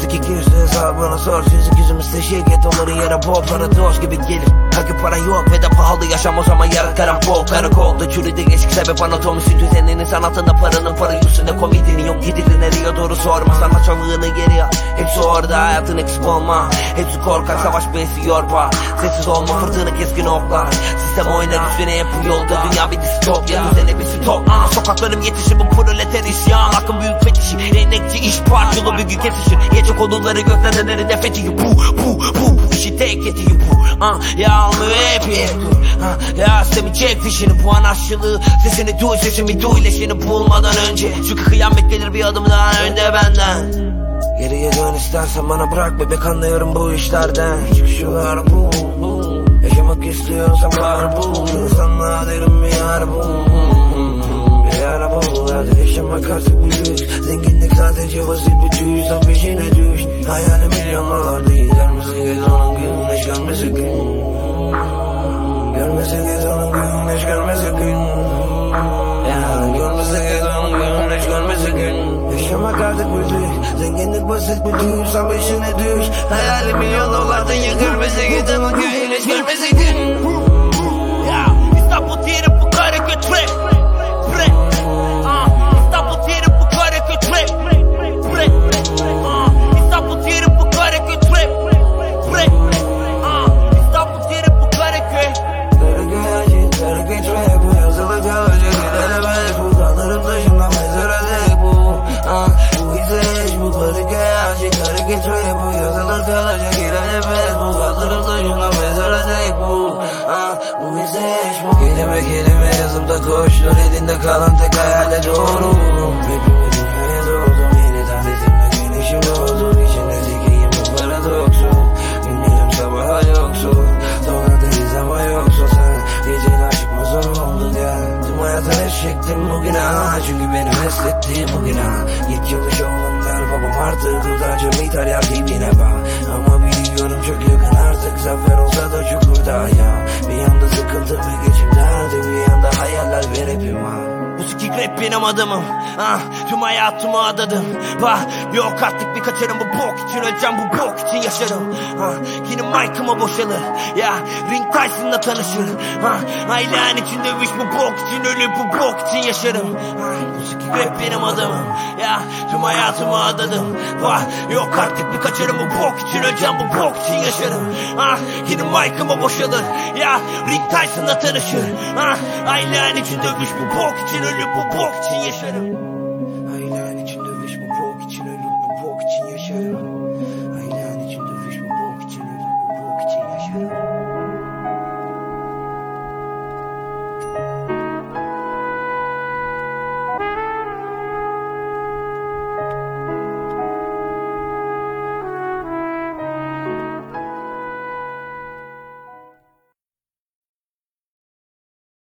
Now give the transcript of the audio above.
Müzik 200 hesabına sor. Yüzük yüzümüz teşvik et, onların yere bol para dost gibi gelir. Hakı para yok ve de pahalı yaşam, o zaman yaratlarım bol. Karakolda çürüdü eski sebep anatomisi düzeninin sanatında, paranın parayı üstünde komedinin yok. Gidilir nereye doğru sorma, sana çavığını geri al. Hepsi orada, hayatın eksik olma. Hepsi korkak, savaş beysi yorba. Sessiz olma, fırtına keskin oklar. Sistem oynar üstüne hep bu yolda. Dünya bir distopya, düzene bir stop. Sokaklarım yetişir bu proleter isyan. Akın büyük fetişi, enekçi iş parçalı bir gün kesişir. Gece konuları gökdelenleri defetiyi bu işi tek etiyi bu. Ya almıyor hep dur. Ya sistemi çek fişini, bu an aşçılığı. Sesini duy, sesimi duy, leşini bulmadan önce. Çünkü kıyamet gelir bir adım daha önde benden. Geriye dön istersen, bana bırak bebek, anlıyorum bu işlerden. Çıkışlar bu. Yaşamak istiyorsam var bu. İnsanlığa derim bir yer bu. Bir ara bu. Hadi yaşamak artık büyük. Zenginlik sadece basit bir tüy. Sen peşine düş. Hayali milyonlar değil. Görmesi gez onun güneş, görmesi gün. Görmesi gez onun güneş, görmesi gün. Görmesi gez onun güneş, görmesi gün. Yaşamak artık büyük. Zenginlik basit bir tüy. Sen peşine düş. Hayali milyon değil. Görmesi gez onun güneş, görmesi gün. İstanbul diyelim bu Karaköy trap. İstanbul diyelim bu Karaköy trap. İstanbul diyelim bu Karaköy trap. İstanbul diyelim bu Karaköy. Karaköy trap, bu yazılı kalacak ilerlemez. Bu kanlarım taşımdan mezara dek bu. Bu izleyiş bu Karaköy trap, bu yazılı kalacak ilerlemez. Bu kanlarım taşımdan mezara dek bu. Bu izleyiş bu. Kelime kelime yazımda koştur, elinde kalan tek hayale doğru. Hepimiz dünyaya doğdum, yeniden sesimle güneşim doğdu. İçinde zekiyim bu paradoksu. Günlerim sabaha yoksul. Sonradayız ama yoksa sen. Geceler çıkmaz oldu ya. Tüm hayata eşektim bugün çünkü benim eslettiğim bugün Git yılış oğlum der babam artık. Dudacım İtalya dibine bak. Ama biliyorum çok yakın artık. Zafer olsa da çukurda ya. Bir yanda sıkıntı bir geçim derdi, bir yanda hayaller ve rapim Müzik rap benim adamım. Tüm hayatımı adadım. Yok artık bir kaçarım, bu bok için öleceğim, bu bok için yaşarım. Yine mic'ıma boşalır. Ya Ring Tyson'la tanışır. Ailen için dövüş, bu bok için ölür, bu bok için yaşarım. Müzik rap benim adamım. Ya tüm hayatımı adadım. Yok artık bir kaçarım, bu bok için öleceğim, bu bok için yaşarım. Yine mic'ıma boşalır. Ya Ring Tyson'la tanışır. Ailen için dövüş, bu bok için ölür, bu bok için yaşarım.